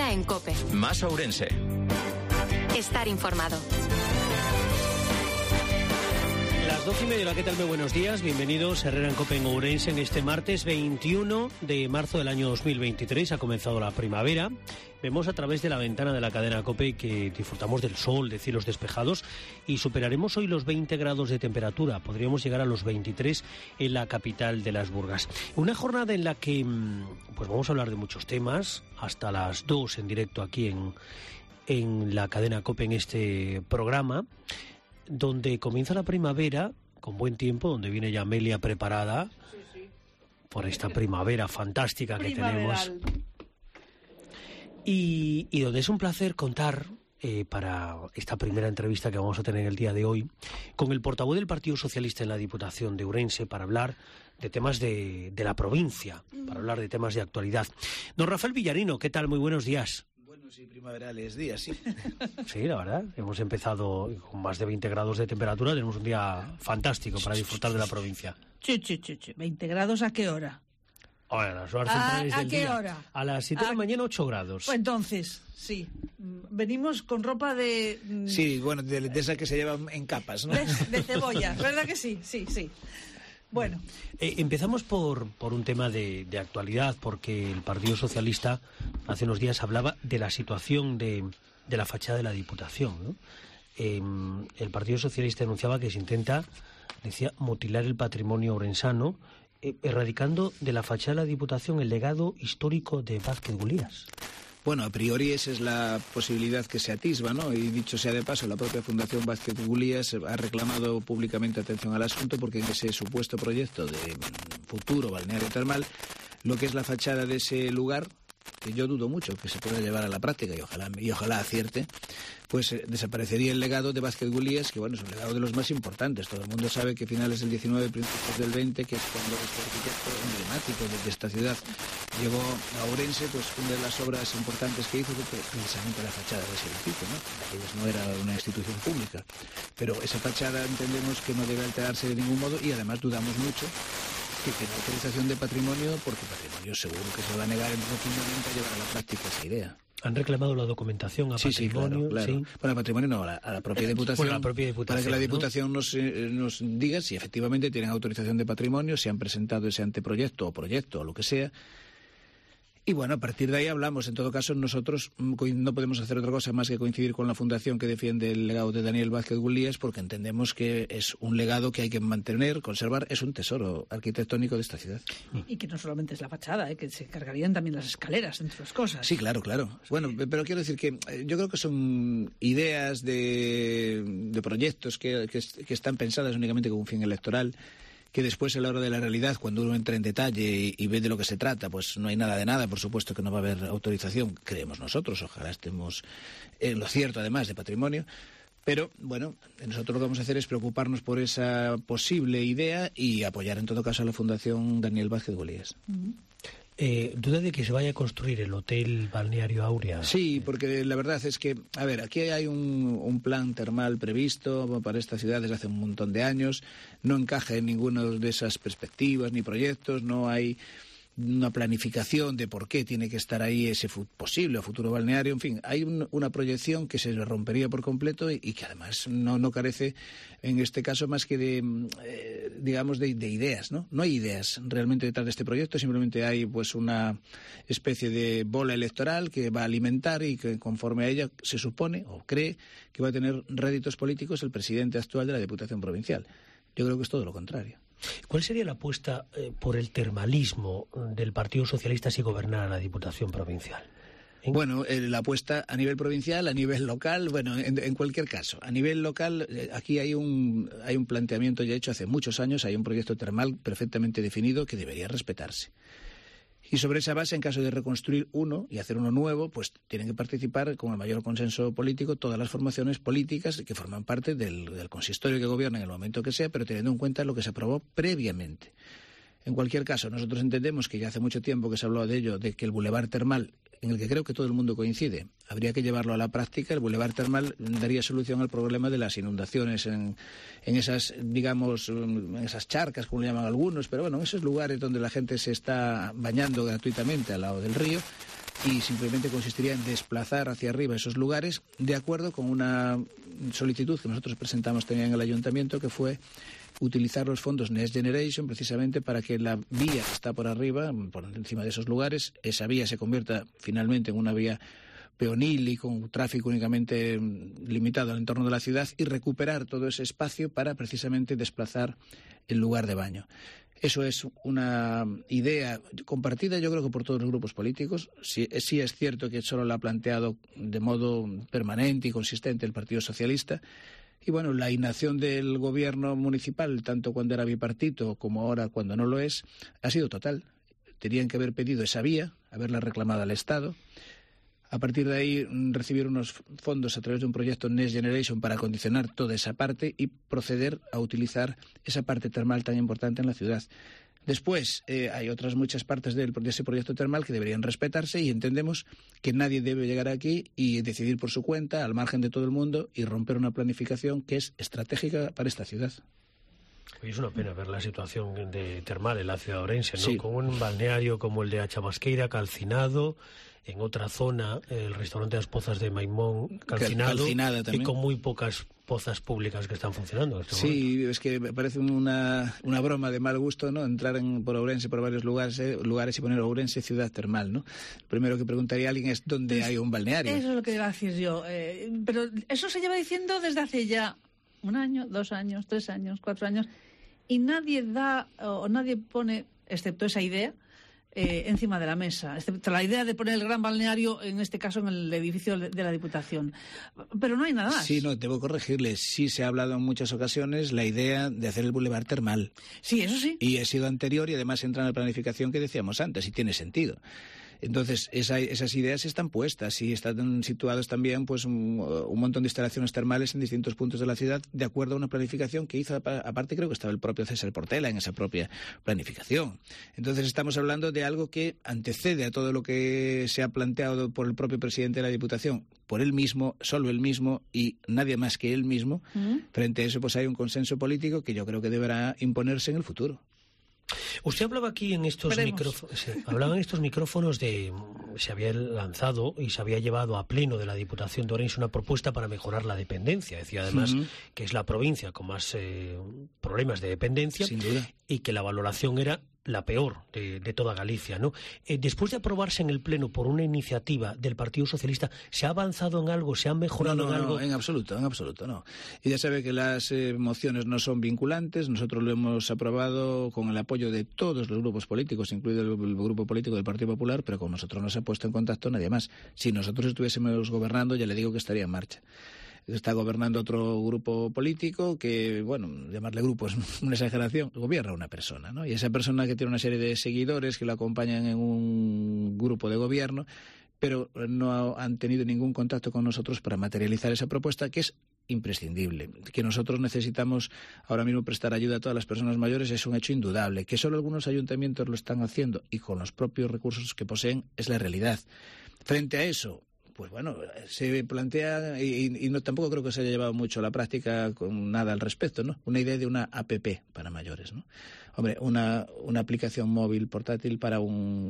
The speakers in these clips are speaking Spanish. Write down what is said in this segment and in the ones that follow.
Herrera en COPE. Más Ourense. Estar informado. Las 12:30, ¿qué tal? Muy buenos días, bienvenidos a Herrera en COPE en Ourense en este martes 21 de marzo del año 2023. Ha comenzado la primavera. Vemos a través de la ventana de la cadena COPE que disfrutamos del sol, de cielos despejados y superaremos hoy los 20 grados de temperatura. Podríamos llegar a los 23 en la capital de las Burgas. Una jornada en la que pues vamos a hablar de muchos temas, hasta las 2 en directo aquí en la cadena COPE en este programa, donde comienza la primavera con buen tiempo, donde viene ya Amelia preparada por esta primavera fantástica que tenemos. Y donde es un placer contar para esta primera entrevista que vamos a tener el día de hoy con el portavoz del Partido Socialista en la Diputación de Ourense para hablar de temas de la provincia, para hablar de temas de actualidad. Don Rafael Villarino, ¿qué tal? Muy buenos días. Sí, primaverales días, sí. Sí, la verdad, hemos empezado con más de 20 grados de temperatura, tenemos un día fantástico para disfrutar de la provincia. 20 grados, ¿a qué hora? Ahora, las horas centrales del día. ¿A qué hora? A las 7 de la mañana, 8 grados. Pues entonces, sí, venimos con ropa de... Sí, bueno, de esa que se llevan en capas, ¿no? De cebolla, ¿verdad que sí? Sí. Bueno. Empezamos por un tema de actualidad, porque el Partido Socialista hace unos días hablaba de la situación de la fachada de la Diputación, ¿no? El Partido Socialista denunciaba que se intenta, decía, mutilar el patrimonio ourensano, erradicando de la fachada de la Diputación el legado histórico de Vázquez Gulías. Bueno, a priori esa es la posibilidad que se atisba, ¿no? Y dicho sea de paso, la propia Fundación Vázquez Gulías ha reclamado públicamente atención al asunto porque en ese supuesto proyecto de futuro balneario termal, lo que es la fachada de ese lugar, que yo dudo mucho que se pueda llevar a la práctica y ojalá acierte, pues desaparecería el legado de Vázquez Gulías, que bueno, es un legado de los más importantes. Todo el mundo sabe que finales del 19, principios del 20, que es cuando este arquitecto emblemático de esta ciudad llegó a Ourense, pues una de las obras importantes que hizo fue precisamente la fachada de ese edificio, ¿no? Aquellos no era una institución pública, pero esa fachada entendemos que no debe alterarse de ningún modo y además dudamos mucho que tenga autorización de patrimonio, porque patrimonio seguro que se va a negar rotundamente a llevar a la práctica esa idea. Han reclamado la documentación a patrimonio. Sí, claro. Bueno, a patrimonio no, a la propia Diputación. Bueno, la propia Diputación, para que la Diputación nos diga si efectivamente tienen autorización de patrimonio, si han presentado ese anteproyecto o proyecto o lo que sea. Y bueno, a partir de ahí hablamos. En todo caso, nosotros no podemos hacer otra cosa más que coincidir con la Fundación que defiende el legado de Daniel Vázquez Gulías, porque entendemos que es un legado que hay que mantener, conservar, es un tesoro arquitectónico de esta ciudad. Y que no solamente es la fachada, que se cargarían también las escaleras, entre otras cosas. Sí, claro. Bueno, pero quiero decir que yo creo que son ideas de proyectos que están pensadas únicamente con un fin electoral, que después a la hora de la realidad, cuando uno entra en detalle y ve de lo que se trata, pues no hay nada de nada, por supuesto que no va a haber autorización, creemos nosotros, ojalá estemos en lo cierto además de patrimonio, pero bueno, nosotros lo que vamos a hacer es preocuparnos por esa posible idea y apoyar en todo caso a la Fundación Daniel Vázquez Gulías. ¿Duda de que se vaya a construir el hotel balneario Aurea? Sí, porque la verdad es que, a ver, aquí hay un plan termal previsto para esta ciudad desde hace un montón de años, no encaja en ninguna de esas perspectivas ni proyectos, no hay una planificación de por qué tiene que estar ahí ese posible o futuro balneario, en fin, hay una proyección que se rompería por completo y que además no carece en este caso más que de ideas, ¿no? No hay ideas realmente detrás de este proyecto, simplemente hay pues una especie de bola electoral que va a alimentar y que conforme a ella se supone o cree que va a tener réditos políticos el presidente actual de la Diputación Provincial. Yo creo que es todo lo contrario. ¿Cuál sería la apuesta por el termalismo del Partido Socialista si gobernara la Diputación Provincial? Bueno, la apuesta a nivel provincial, a nivel local, bueno, en cualquier caso. A nivel local, aquí hay un planteamiento ya hecho hace muchos años, hay un proyecto termal perfectamente definido que debería respetarse. Y sobre esa base, en caso de reconstruir uno y hacer uno nuevo, pues tienen que participar con el mayor consenso político todas las formaciones políticas que forman parte del consistorio que gobierna en el momento que sea, pero teniendo en cuenta lo que se aprobó previamente. En cualquier caso, nosotros entendemos que ya hace mucho tiempo que se habló de ello, de que el bulevar termal, en el que creo que todo el mundo coincide, habría que llevarlo a la práctica. El bulevar termal daría solución al problema de las inundaciones en esas, digamos, en esas charcas, como le llaman algunos, pero bueno, en esos lugares donde la gente se está bañando gratuitamente al lado del río, y simplemente consistiría en desplazar hacia arriba esos lugares de acuerdo con una solicitud que nosotros presentamos también en el Ayuntamiento, que fue utilizar los fondos Next Generation precisamente para que la vía que está por arriba, por encima de esos lugares, esa vía se convierta finalmente en una vía peonil y con tráfico únicamente limitado al entorno de la ciudad, y recuperar todo ese espacio para precisamente desplazar el lugar de baño. Eso es una idea compartida, yo creo que por todos los grupos políticos. Sí es cierto que solo la ha planteado de modo permanente y consistente el Partido Socialista. Y bueno, la inacción del gobierno municipal, tanto cuando era bipartito como ahora cuando no lo es, ha sido total. Tenían que haber pedido esa vía, haberla reclamado al Estado. A partir de ahí recibir unos fondos a través de un proyecto Next Generation para acondicionar toda esa parte y proceder a utilizar esa parte termal tan importante en la ciudad. Después hay otras muchas partes de ese proyecto termal que deberían respetarse, y entendemos que nadie debe llegar aquí y decidir por su cuenta, al margen de todo el mundo, y romper una planificación que es estratégica para esta ciudad. Hoy es una pena ver la situación de termal en la ciudad de Ourense, ¿no? Sí. Con un balneario como el de Achamasqueira calcinado, en otra zona el restaurante Las Pozas de Maimón calcinado, y con muy pocas pozas públicas que están funcionando en este momento. Es que me parece una broma de mal gusto, ¿no? Entrar por Ourense, por varios lugares y poner Ourense ciudad termal, ¿no? Lo primero que preguntaría a alguien es ¿dónde hay un balneario? Eso es lo que iba a decir yo. Pero eso se lleva diciendo desde hace ya 1 año, 2 años, 3 años, 4 años, y nadie nadie pone, excepto esa idea, encima de la mesa, excepto la idea de poner el gran balneario, en este caso en el edificio de la Diputación. Pero no hay nada más. Sí, no, debo corregirle. Sí se ha hablado en muchas ocasiones la idea de hacer el bulevar termal. Sí, eso sí. Y ha sido anterior, y además entra en la planificación que decíamos antes, y tiene sentido. Entonces, esas ideas están puestas, y están situados también pues un montón de instalaciones termales en distintos puntos de la ciudad, de acuerdo a una planificación que hizo, aparte creo que estaba el propio César Portela en esa propia planificación. Entonces estamos hablando de algo que antecede a todo lo que se ha planteado por el propio presidente de la Diputación, por él mismo, solo él mismo y nadie más que él mismo. Frente a eso pues hay un consenso político que yo creo que deberá imponerse en el futuro. Usted hablaba aquí en estos micrófonos de se había lanzado y se había llevado a pleno de la Diputación de Ourense una propuesta para mejorar la dependencia. Decía además que es la provincia con más problemas de dependencia, sin duda, y que la valoración era la peor de toda Galicia, ¿no? Después de aprobarse en el Pleno por una iniciativa del Partido Socialista, ¿se ha avanzado en algo? ¿Se ha mejorado en algo? No, en absoluto, no. Y ya sabe que las mociones no son vinculantes. Nosotros lo hemos aprobado con el apoyo de todos los grupos políticos, incluido el grupo político del Partido Popular, pero con nosotros no se ha puesto en contacto nadie más. Si nosotros estuviésemos gobernando, ya le digo que estaría en marcha. Está gobernando otro grupo político que, bueno, llamarle grupo es una exageración, gobierna una persona, ¿no? Y esa persona que tiene una serie de seguidores que lo acompañan en un grupo de gobierno, pero no han tenido ningún contacto con nosotros para materializar esa propuesta, que es imprescindible. Que nosotros necesitamos ahora mismo prestar ayuda a todas las personas mayores es un hecho indudable. Que solo algunos ayuntamientos lo están haciendo y con los propios recursos que poseen es la realidad. Frente a eso, pues bueno, se plantea, y no, tampoco creo que se haya llevado mucho a la práctica con nada al respecto, ¿no? Una idea de una APP para mayores, ¿no? Hombre, una aplicación móvil portátil para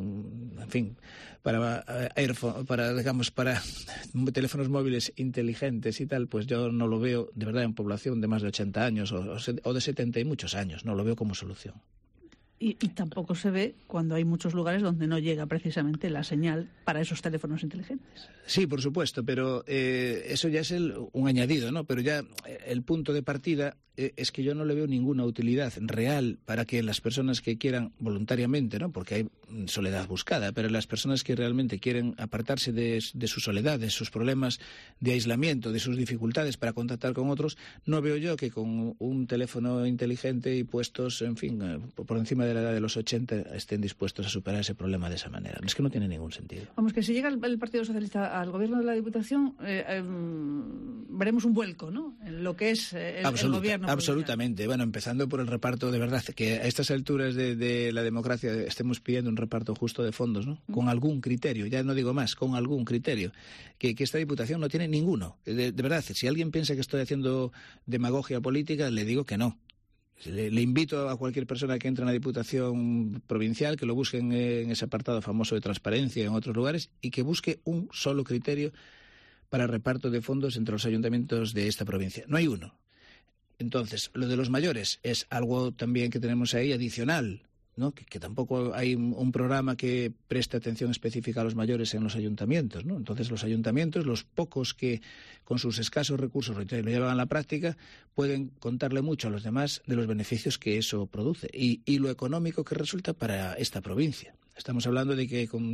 para teléfonos móviles inteligentes y tal, pues yo no lo veo, de verdad, en población de más de 80 años o de 70 y muchos años, no lo veo como solución. Y tampoco se ve cuando hay muchos lugares donde no llega precisamente la señal para esos teléfonos inteligentes. Sí, por supuesto, pero eso ya es un añadido, ¿no? Pero ya el punto de partida es que yo no le veo ninguna utilidad real para que las personas que quieran voluntariamente, ¿no? Porque hay soledad buscada, pero las personas que realmente quieren apartarse de su soledad, de sus problemas de aislamiento, de sus dificultades para contactar con otros, no veo yo que con un teléfono inteligente y puestos, en fin, por encima de la edad de los 80 estén dispuestos a superar ese problema de esa manera. Es que no tiene ningún sentido. Vamos, que si llega el Partido Socialista al gobierno de la Diputación, veremos un vuelco, ¿no? En lo que es el gobierno. Absolutamente. Bueno, empezando por el reparto, de verdad, que a estas alturas de la democracia estemos pidiendo un reparto justo de fondos, ¿no? Con algún criterio, ya no digo más, con algún criterio, que esta Diputación no tiene ninguno. De verdad, si alguien piensa que estoy haciendo demagogia política, le digo que no. Le invito a cualquier persona que entre en la Diputación Provincial que lo busque en ese apartado famoso de transparencia y en otros lugares y que busque un solo criterio para reparto de fondos entre los ayuntamientos de esta provincia. No hay uno. Entonces, lo de los mayores es algo también que tenemos ahí adicional, ¿no? Que tampoco hay un programa que preste atención específica a los mayores en los ayuntamientos, ¿no? Entonces, los ayuntamientos, los pocos que con sus escasos recursos lo llevan a la práctica, pueden contarle mucho a los demás de los beneficios que eso produce y lo económico que resulta para esta provincia. Estamos hablando de que con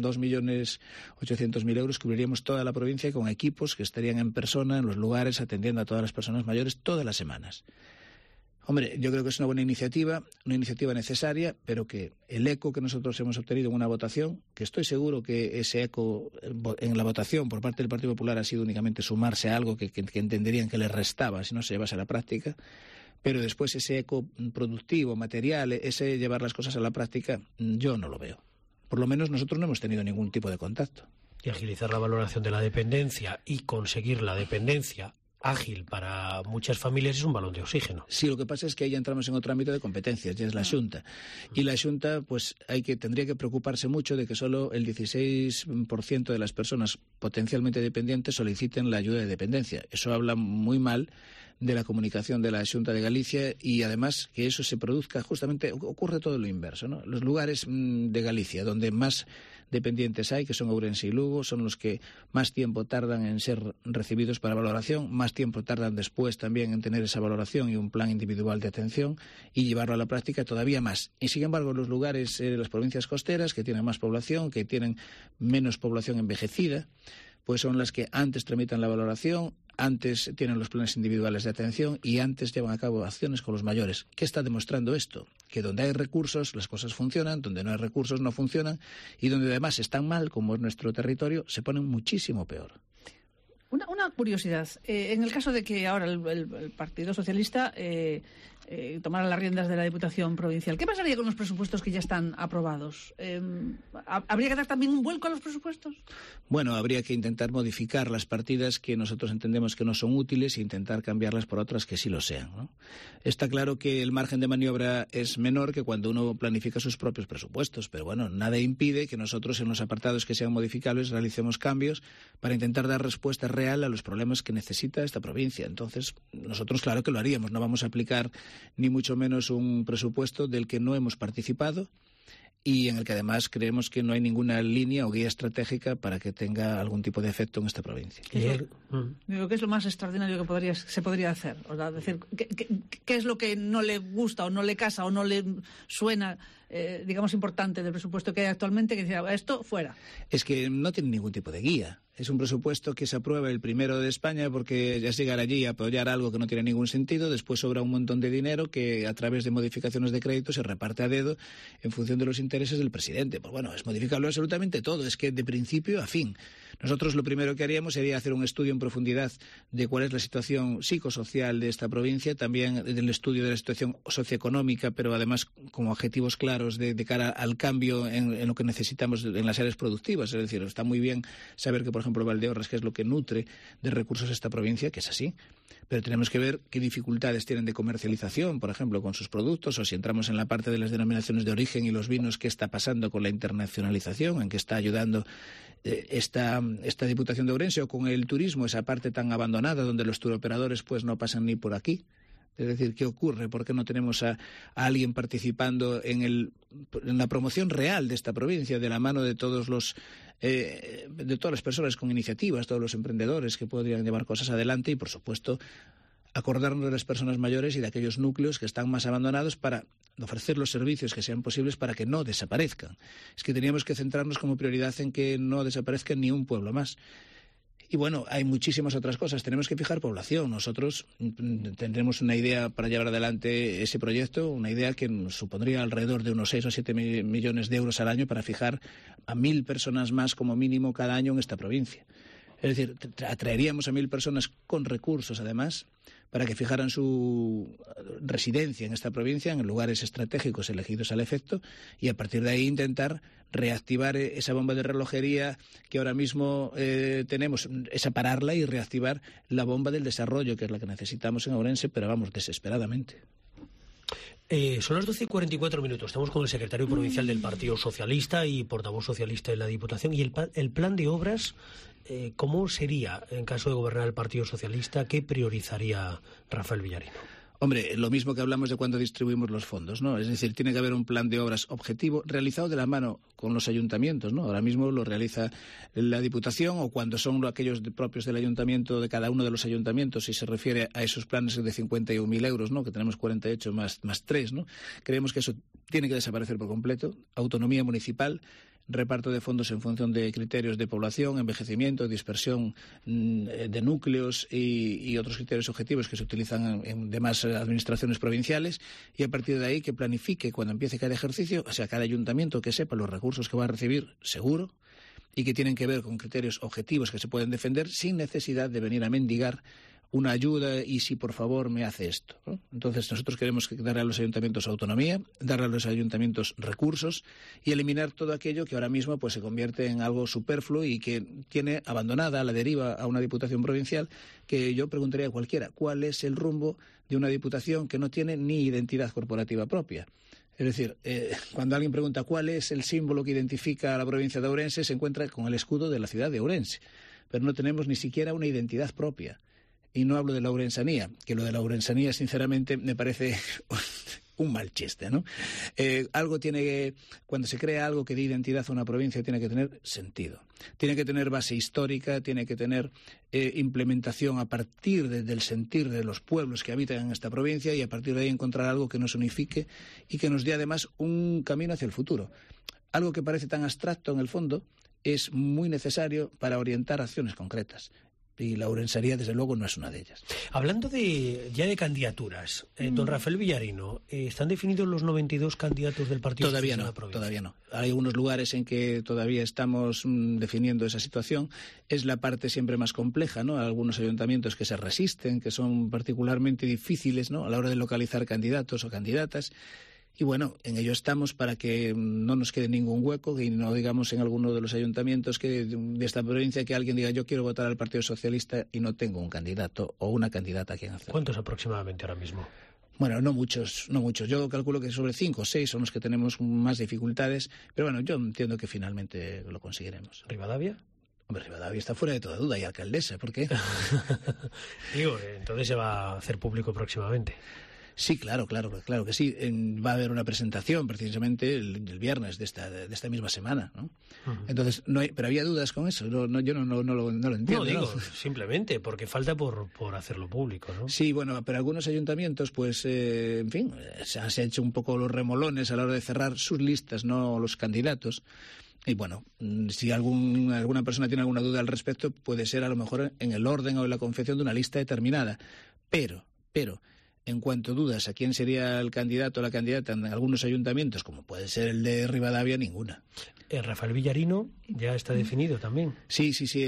2.800.000 euros cubriríamos toda la provincia y con equipos que estarían en persona en los lugares atendiendo a todas las personas mayores todas las semanas. Hombre, yo creo que es una buena iniciativa necesaria, pero que el eco que nosotros hemos obtenido en una votación, que estoy seguro que ese eco en la votación por parte del Partido Popular ha sido únicamente sumarse a algo que entenderían que les restaba si no se llevase a la práctica, pero después ese eco productivo, material, ese llevar las cosas a la práctica, yo no lo veo. Por lo menos nosotros no hemos tenido ningún tipo de contacto. Y agilizar la valoración de la dependencia y conseguir la dependencia ágil para muchas familias es un balón de oxígeno. Sí, lo que pasa es que ahí ya entramos en otro ámbito de competencias, ya es la Xunta. Y la Xunta pues tendría que preocuparse mucho de que solo el 16% de las personas potencialmente dependientes soliciten la ayuda de dependencia. Eso habla muy mal de la comunicación de la Xunta de Galicia y además que eso se produzca justamente, ocurre todo lo inverso, ¿no? Los lugares de Galicia donde más dependientes hay, que son Ourense y Lugo, son los que más tiempo tardan en ser recibidos para valoración, más tiempo tardan después también en tener esa valoración y un plan individual de atención y llevarlo a la práctica todavía más. Y sin embargo, los lugares, las provincias costeras, que tienen más población, que tienen menos población envejecida, pues son las que antes tramitan la valoración, antes tienen los planes individuales de atención y antes llevan a cabo acciones con los mayores. ¿Qué está demostrando esto? Que donde hay recursos las cosas funcionan, donde no hay recursos no funcionan y donde además están mal, como es nuestro territorio, se ponen muchísimo peor. Una curiosidad. En el caso de que ahora el Partido Socialista tomara las riendas de la Diputación Provincial, ¿qué pasaría con los presupuestos que ya están aprobados? ¿Habría que dar también un vuelco a los presupuestos? Bueno, habría que intentar modificar las partidas que nosotros entendemos que no son útiles e intentar cambiarlas por otras que sí lo sean, ¿no? Está claro que el margen de maniobra es menor que cuando uno planifica sus propios presupuestos, pero bueno, nada impide que nosotros en los apartados que sean modificables realicemos cambios para intentar dar respuesta real a los problemas que necesita esta provincia. Entonces, nosotros claro que lo haríamos, no vamos a aplicar ni mucho menos un presupuesto del que no hemos participado y en el que además creemos que no hay ninguna línea o guía estratégica para que tenga algún tipo de efecto en esta provincia. Digo, ¿qué es lo más extraordinario que se podría hacer? O sea, decir, ¿qué es lo que no le gusta o no le casa o no le suena, digamos, importante del presupuesto que hay actualmente, que dice, esto fuera? Es que no tiene ningún tipo de guía. Es un presupuesto que se aprueba el primero de España porque ya es llegar allí a apoyar algo que no tiene ningún sentido, después sobra un montón de dinero que a través de modificaciones de crédito se reparte a dedo en función de los intereses del presidente. Pues bueno, es modificarlo absolutamente todo, es que de principio a fin. Nosotros lo primero que haríamos sería hacer un estudio en profundidad de cuál es la situación psicosocial de esta provincia, también del estudio de la situación socioeconómica, pero además con objetivos claros de cara al cambio en lo que necesitamos en las áreas productivas. Es decir, está muy bien saber que, por ejemplo, Valdeorras, que es lo que nutre de recursos esta provincia, que es así, pero tenemos que ver qué dificultades tienen de comercialización, por ejemplo, con sus productos, o si entramos en la parte de las denominaciones de origen y los vinos, qué está pasando con la internacionalización, en qué está ayudando esta Diputación de Ourense, o con el turismo, esa parte tan abandonada donde los turoperadores pues no pasan ni por aquí. Es decir, ¿qué ocurre? ¿Por qué no tenemos a alguien participando en la promoción real de esta provincia, de la mano de todas las personas con iniciativas, todos los emprendedores que podrían llevar cosas adelante y, por supuesto, acordarnos de las personas mayores y de aquellos núcleos que están más abandonados para ofrecer los servicios que sean posibles para que no desaparezcan? Es que teníamos que centrarnos como prioridad en que no desaparezca ni un pueblo más. Y bueno, hay muchísimas otras cosas. Tenemos que fijar población. Nosotros tendremos una idea para llevar adelante ese proyecto, una idea que nos supondría alrededor de unos 6 o 7 millones de euros al año para fijar a 1.000 personas más como mínimo cada año en esta provincia. Es decir, atraeríamos a 1.000 personas con recursos, además, para que fijaran su residencia en esta provincia, en lugares estratégicos elegidos al efecto, y a partir de ahí intentar reactivar esa bomba de relojería que ahora mismo tenemos, esa pararla y reactivar la bomba del desarrollo, que es la que necesitamos en Ourense, pero vamos, desesperadamente. Son las 12:44. Estamos con el secretario provincial del Partido Socialista y portavoz socialista de la Diputación. ¿Y el plan de obras, cómo sería en caso de gobernar el Partido Socialista? ¿Qué priorizaría Rafael Villarino? Hombre, lo mismo que hablamos de cuando distribuimos los fondos, ¿no? Es decir, tiene que haber un plan de obras objetivo realizado de la mano con los ayuntamientos, ¿no? Ahora mismo lo realiza la Diputación, o cuando son aquellos propios del ayuntamiento, de cada uno de los ayuntamientos, si se refiere a esos planes de 51.000 euros, ¿no? Que tenemos 48 más 3, ¿no? Creemos que eso tiene que desaparecer por completo. Autonomía municipal, reparto de fondos en función de criterios de población, envejecimiento, dispersión de núcleos y otros criterios objetivos que se utilizan en demás administraciones provinciales, y a partir de ahí que planifique cuando empiece cada ejercicio, o sea, cada ayuntamiento que sepa los recursos que va a recibir, seguro, y que tienen que ver con criterios objetivos que se pueden defender sin necesidad de venir a mendigar una ayuda y si por favor me hace esto, ¿no? Entonces nosotros queremos darle a los ayuntamientos autonomía, darle a los ayuntamientos recursos y eliminar todo aquello que ahora mismo pues se convierte en algo superfluo y que tiene abandonada a la deriva a una diputación provincial, que yo preguntaría a cualquiera, ¿cuál es el rumbo de una diputación que no tiene ni identidad corporativa propia? Es decir, cuando alguien pregunta cuál es el símbolo que identifica a la provincia de Ourense, se encuentra con el escudo de la ciudad de Ourense, pero no tenemos ni siquiera una identidad propia. Y no hablo de la ourensanía, que lo de la ourensanía, sinceramente, me parece un mal chiste, ¿no? Algo tiene que, cuando se crea algo que dé identidad a una provincia, tiene que tener sentido. Tiene que tener base histórica, tiene que tener implementación a partir del sentir de los pueblos que habitan en esta provincia, y a partir de ahí encontrar algo que nos unifique y que nos dé además un camino hacia el futuro. Algo que parece tan abstracto en el fondo es muy necesario para orientar acciones concretas. Y la ourensería, desde luego, no es una de ellas. Hablando ya de candidaturas, don Rafael Villarino, ¿están definidos los 92 candidatos del Partido Socialista de la provincia? Todavía no. Hay algunos lugares en que todavía estamos definiendo esa situación. Es la parte siempre más compleja, ¿no? Algunos ayuntamientos que se resisten, que son particularmente difíciles, ¿no? A la hora de localizar candidatos o candidatas. Y bueno, en ello estamos para que no nos quede ningún hueco y no digamos en alguno de los ayuntamientos de esta provincia que alguien diga yo quiero votar al Partido Socialista y no tengo un candidato o una candidata a quien hacer. ¿Cuántos aproximadamente ahora mismo? Bueno, no muchos. Yo calculo que sobre 5 o 6 son los que tenemos más dificultades, pero bueno, yo entiendo que finalmente lo conseguiremos. ¿Rivadavia? Hombre, Rivadavia está fuera de toda duda y alcaldesa, ¿por qué? Digo, entonces se va a hacer público próximamente. Sí, claro que sí. Va a haber una presentación precisamente el viernes de esta misma semana, ¿no? Uh-huh. Entonces, pero había dudas con eso. Yo no lo entiendo. No, digo, simplemente porque falta por hacerlo público, ¿no? Sí, bueno, pero algunos ayuntamientos, pues, en fin, se han hecho un poco los remolones a la hora de cerrar sus listas, no los candidatos. Y bueno, si alguna persona tiene alguna duda al respecto, puede ser a lo mejor en el orden o en la confección de una lista determinada. Pero en cuanto a dudas a quién sería el candidato o la candidata en algunos ayuntamientos, como puede ser el de Rivadavia, ninguna. Rafael Villarino ya está definido también. Sí,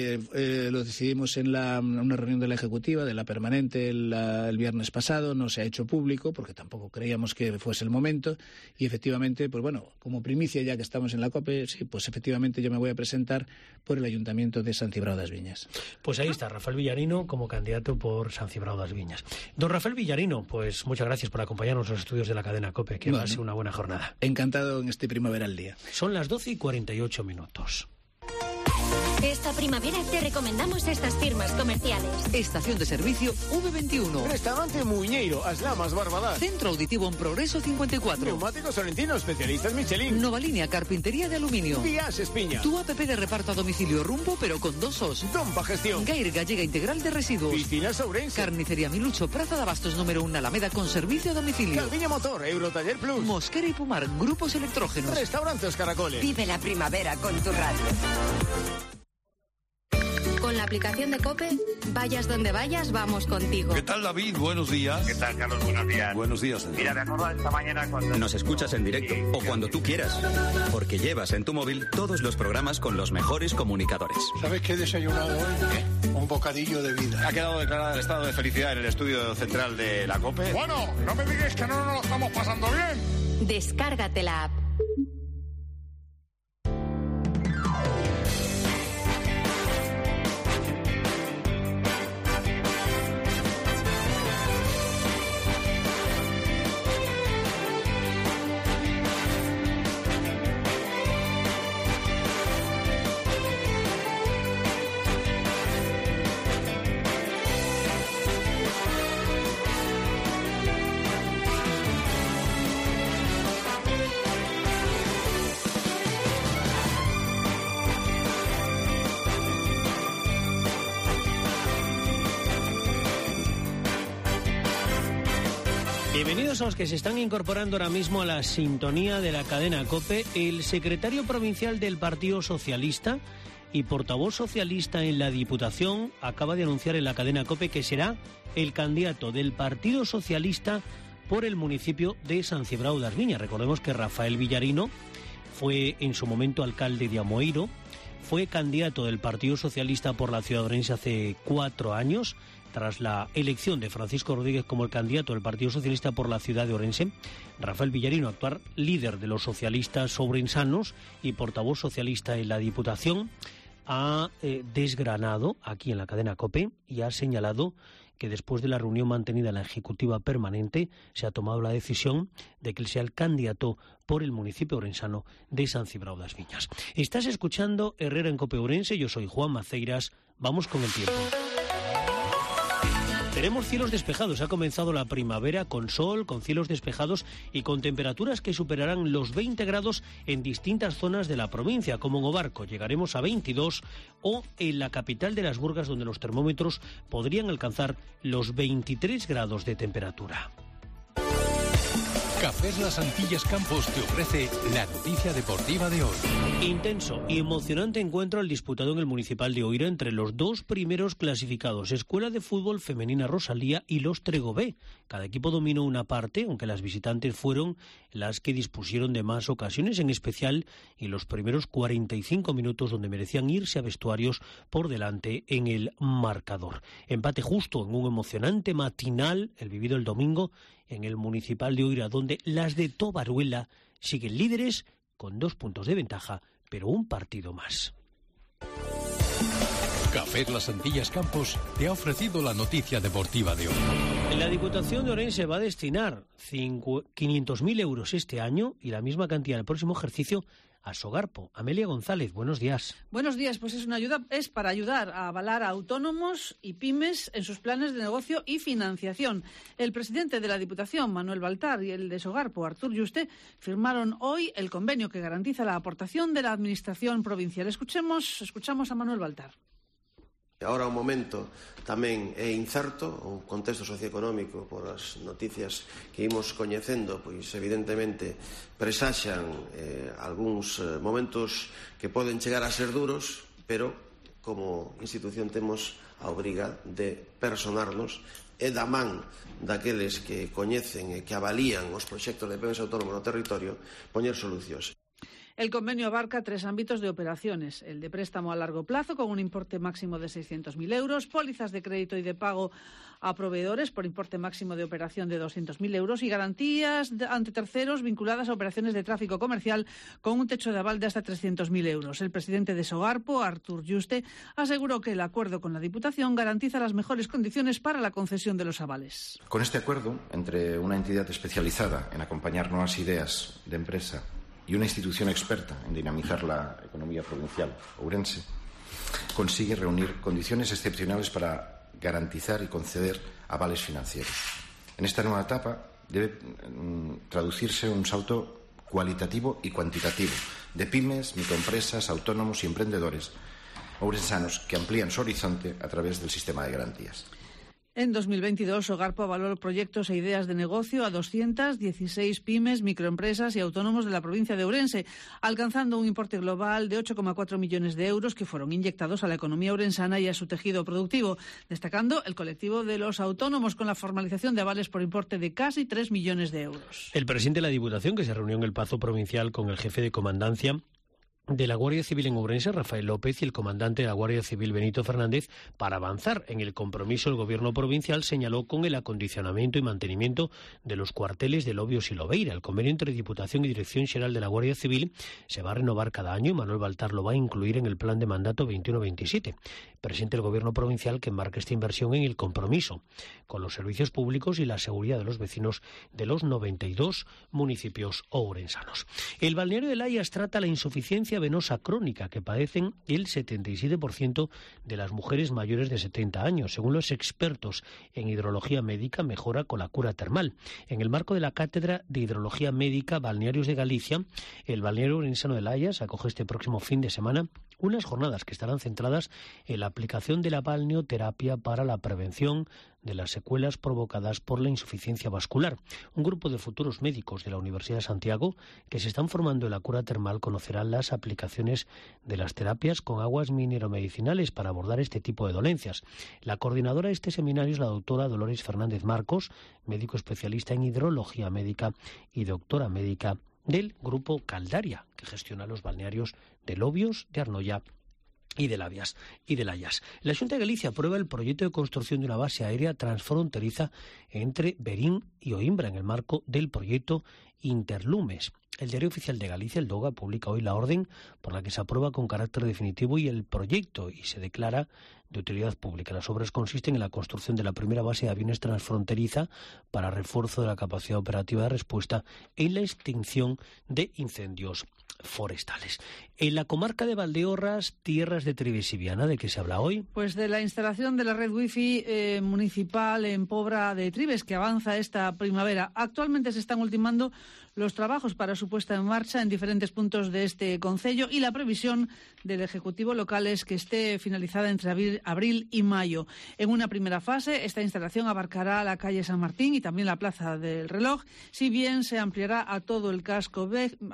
lo decidimos en una reunión de la Ejecutiva, de la permanente, el viernes pasado. No se ha hecho público porque tampoco creíamos que fuese el momento y efectivamente, pues bueno, como primicia ya que estamos en la COPE, sí, pues efectivamente yo me voy a presentar por el Ayuntamiento de San Cibrao das Viñas. Pues ahí está, Rafael Villarino como candidato por San Cibrao das Viñas. Don Rafael Villarino, pues muchas gracias por acompañarnos a los estudios de la cadena COPE, que ha sido una buena jornada. Encantado en este primaveral día. Son las 12:48. Esta primavera te recomendamos estas firmas comerciales. Estación de servicio V21. Restaurante Muñeiro, As Lamas, Barbadás. Centro Auditivo en Progreso 54. Neumáticos Sorrentino, especialistas Michelin. Nova Línea, carpintería de aluminio. Vías Espiña. Tu app de reparto a domicilio Rumbo, pero con 2 os. Dompa Gestión. Gair Gallega Integral de Residuos. Piscinas Ourense. Carnicería Milucho, Plaza de Abastos número 1, Alameda, con servicio a domicilio. Calviño Motor, Eurotaller Plus. Mosquera y Pumar, grupos electrógenos. Restaurantes Caracoles. Vive la primavera con tu radio. Con la aplicación de COPE, vayas donde vayas, vamos contigo. ¿Qué tal, David? Buenos días. ¿Qué tal, Carlos? Buenos días. Buenos días, señor. Mira, me acuerdo esta mañana cuando... Nos escuchas en directo o cuando tú quieras, porque llevas en tu móvil todos los programas con los mejores comunicadores. ¿Sabes qué he desayunado hoy? ¿Qué? Un bocadillo de vida. Ha quedado declarado el estado de felicidad en el estudio central de la COPE. Bueno, no me digáis que no nos lo estamos pasando bien. Descárgate la app. Bienvenidos a los que se están incorporando ahora mismo a la sintonía de la cadena COPE. El secretario provincial del Partido Socialista y portavoz socialista en la Diputación acaba de anunciar en la cadena COPE que será el candidato del Partido Socialista por el municipio de San Cibrao das Viñas. Recordemos que Rafael Villarino fue en su momento alcalde de Amoeiro, fue candidato del Partido Socialista por la ciudad de Ourense hace 4 años, tras la elección de Francisco Rodríguez como el candidato del Partido Socialista por la ciudad de Ourense. Rafael Villarino, actual líder de los socialistas ourensanos y portavoz socialista en la Diputación, ha desgranado aquí en la cadena COPE y ha señalado que después de la reunión mantenida en la Ejecutiva Permanente se ha tomado la decisión de que él sea el candidato por el municipio orensano de San Cibrao das Viñas. Estás escuchando Herrera en COPE Ourense, yo soy Juan Maceiras, vamos con el tiempo. Tenemos cielos despejados, ha comenzado la primavera con sol, con cielos despejados y con temperaturas que superarán los 20 grados en distintas zonas de la provincia, como en Obarco llegaremos a 22 o en la capital de Las Burgas, donde los termómetros podrían alcanzar los 23 grados de temperatura. Cafés Las Antillas Campos te ofrece la noticia deportiva de hoy. Intenso y emocionante encuentro al disputado en el Municipal de Oira entre los 2 primeros clasificados, Escuela de Fútbol Femenina Rosalía y los Trego B. Cada equipo dominó una parte, aunque las visitantes fueron las que dispusieron de más ocasiones, en especial en los primeros 45 minutos, donde merecían irse a vestuarios por delante en el marcador. Empate justo en un emocionante matinal, el vivido el domingo, en el Municipal de Oira, donde las de Tobaruela siguen líderes con 2 puntos de ventaja, pero un partido más. Café Las Antillas Campos te ha ofrecido la noticia deportiva de hoy. La Diputación de Ourense va a destinar 500.000 euros este año y la misma cantidad en el próximo ejercicio a Sogarpo. Amelia González, buenos días. Buenos días, pues es para ayudar a avalar a autónomos y pymes en sus planes de negocio y financiación. El presidente de la Diputación, Manuel Baltar, y el de Sogarpo, Artur Yuste, firmaron hoy el convenio que garantiza la aportación de la Administración provincial. Escuchamos a Manuel Baltar. Ahora un momento tamén é incerto, o contexto socioeconómico por as noticias que imos coñecendo, pois evidentemente presaxan algúns momentos que poden chegar a ser duros, pero como institución temos a obriga de personarnos e da man daqueles que coñecen e que avalían os proxectos de pymes autónomos no territorio, poñer solucións. El convenio abarca 3 ámbitos de operaciones: el de préstamo a largo plazo con un importe máximo de 600.000 euros, pólizas de crédito y de pago a proveedores por importe máximo de operación de 200.000 euros y garantías ante terceros vinculadas a operaciones de tráfico comercial con un techo de aval de hasta 300.000 euros. El presidente de Sogarpo, Artur Yuste, aseguró que el acuerdo con la Diputación garantiza las mejores condiciones para la concesión de los avales. Con este acuerdo, entre una entidad especializada en acompañar nuevas ideas de empresa y una institución experta en dinamizar la economía provincial ourense, consigue reunir condiciones excepcionales para garantizar y conceder avales financieros. En esta nueva etapa debe traducirse un salto cualitativo y cuantitativo de pymes, microempresas, autónomos y emprendedores ourensanos que amplían su horizonte a través del sistema de garantías. En 2022, Sogarpo avaló proyectos e ideas de negocio a 216 pymes, microempresas y autónomos de la provincia de Ourense, alcanzando un importe global de 8,4 millones de euros que fueron inyectados a la economía ourensana y a su tejido productivo, destacando el colectivo de los autónomos con la formalización de avales por importe de casi 3 millones de euros. El presidente de la Diputación, que se reunió en el Pazo Provincial con el jefe de comandancia de la Guardia Civil en Ourense, Rafael López, y el comandante de la Guardia Civil, Benito Fernández, para avanzar en el compromiso del Gobierno provincial, señaló con el acondicionamiento y mantenimiento de los cuarteles de Lobios y Lobeira. El convenio entre Diputación y Dirección Xeral de la Guardia Civil se va a renovar cada año y Manuel Baltar lo va a incluir en el plan de mandato 21-27. Presidente del Gobierno provincial que enmarca esta inversión en el compromiso con los servicios públicos y la seguridad de los vecinos de los 92 municipios ourensanos. El balneario de Layas trata la insuficiencia venosa crónica que padecen el 77% de las mujeres mayores de 70 años. Según los expertos en hidrología médica, mejora con la cura termal. En el marco de la Cátedra de Hidrología Médica Balnearios de Galicia, el balneario ourensano de Layas acoge este próximo fin de semana Unas jornadas que estarán centradas en la aplicación de la balneoterapia para la prevención de las secuelas provocadas por la insuficiencia vascular. Un grupo de futuros médicos de la Universidad de Santiago que se están formando en la cura termal conocerán las aplicaciones de las terapias con aguas mineromedicinales para abordar este tipo de dolencias. La coordinadora de este seminario es la doctora Dolores Fernández Marcos, médico especialista en hidrología médica y doctora médica del Grupo Caldaria, que gestiona los balnearios de Lobios, de Arnoia y de Labias y de Layas. La Xunta de Galicia aprueba el proyecto de construcción de una base aérea transfronteriza entre Verín y Oimbra en el marco del proyecto Interlumes. El Diario Oficial de Galicia, el DOGA, publica hoy la orden por la que se aprueba con carácter definitivo y el proyecto y se declara de utilidad pública. Las obras consisten en la construcción de la primera base de aviones transfronteriza para refuerzo de la capacidad operativa de respuesta en la extinción de incendios forestales. En la comarca de Valdeorras, tierras de Trives y Viana, ¿de qué se habla hoy? Pues de la instalación de la red wifi municipal en Pobra de Trives, que avanza esta primavera. Actualmente se están ultimando los trabajos para su puesta en marcha en diferentes puntos de este concello y la previsión del Ejecutivo local es que esté finalizada entre abril y mayo. En una primera fase, esta instalación abarcará la calle San Martín y también la Plaza del Reloj, si bien se ampliará a todo el casco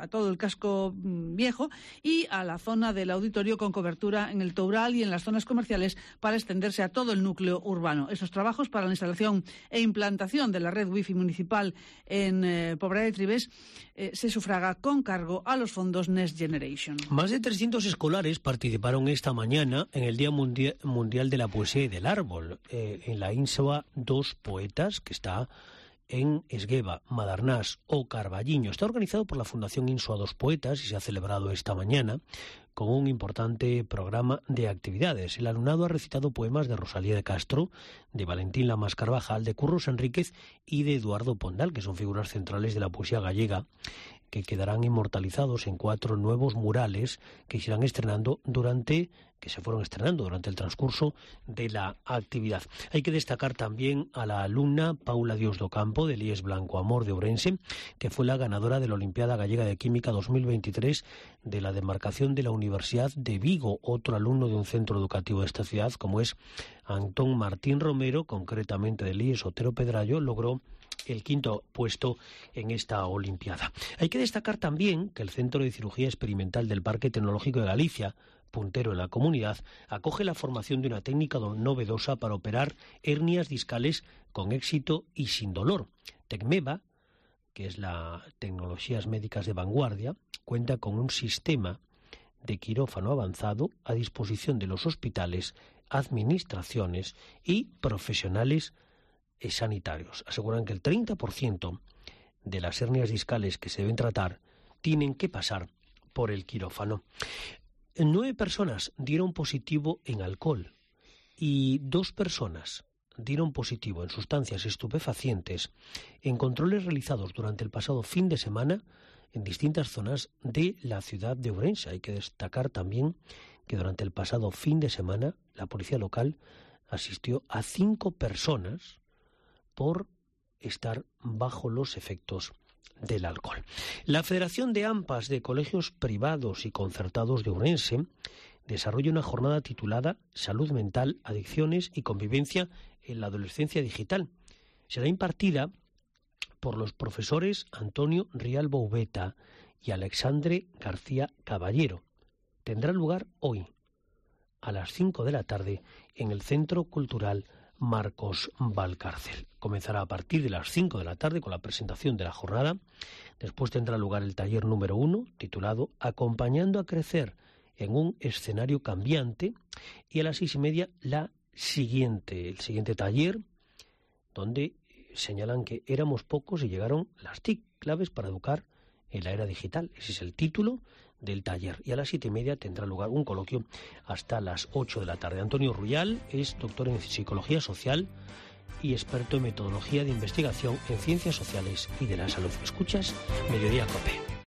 viejo y a la zona del auditorio con cobertura en el Toural y en las zonas comerciales para extenderse a todo el núcleo urbano. Esos trabajos para la instalación e implantación de la red wifi municipal en Pobra de Trives se sufraga con cargo a los fondos Next Generation. Más de 300 escolares participaron esta mañana en el Día Mundial de la Poesía y del Árbol, en la INSOA Dos Poetas, que está en Esgueva, Madarnás o Carballiño. Está organizado por la Fundación INSOA Dos Poetas y se ha celebrado esta mañana con un importante programa de actividades. El alumnado ha recitado poemas de Rosalía de Castro, de Valentín Lamas Carvajal, de Curros Enríquez y de Eduardo Pondal, que son figuras centrales de la poesía gallega, que quedarán inmortalizados en 4 nuevos murales que se fueron estrenando durante el transcurso de la actividad. Hay que destacar también a la alumna Paula Diosdocampo, del IES Blanco Amor de Ourense, que fue la ganadora de la Olimpiada Gallega de Química 2023 de la demarcación de la Universidad de Vigo. Otro alumno de un centro educativo de esta ciudad, como es Antón Martín Romero, concretamente del IES Otero Pedrallo, logró el 5º puesto en esta Olimpiada. Hay que destacar también que el Centro de Cirugía Experimental del Parque Tecnológico de Galicia, puntero en la comunidad, acoge la formación de una técnica novedosa para operar hernias discales con éxito y sin dolor. Tecmeva, que es la Tecnologías Médicas de Vanguardia, cuenta con un sistema de quirófano avanzado a disposición de los hospitales, administraciones y profesionales sanitarios. Aseguran que el 30% de las hernias discales que se deben tratar tienen que pasar por el quirófano. 9 personas dieron positivo en alcohol y 2 personas dieron positivo en sustancias estupefacientes en controles realizados durante el pasado fin de semana en distintas zonas de la ciudad de Ourense. Hay que destacar también que durante el pasado fin de semana la policía local asistió a 5 personas por estar bajo los efectos del alcohol. La Federación de AMPAs de Colegios Privados y Concertados de Ourense desarrolla una jornada titulada Salud Mental, Adicciones y Convivencia en la Adolescencia Digital. Será impartida por los profesores Antonio Rial Boubeta y Alexandre García Caballero. Tendrá lugar hoy a las 5 de la tarde en el Centro Cultural Marcos Valcárcel. Comenzará a partir de las 5 de la tarde con la presentación de la jornada. Después tendrá lugar el taller número 1, titulado Acompañando a crecer en un escenario cambiante, y a las 6:30 el siguiente taller, donde señalan que éramos pocos y llegaron las TIC, claves para educar en la era digital. Ese es el título del taller. Y a las 7:30 tendrá lugar un coloquio hasta las 8 de la tarde. Antonio Ruyal es doctor en Psicología Social y experto en metodología de investigación en Ciencias Sociales y de la Salud. Escuchas Mediodía Cope.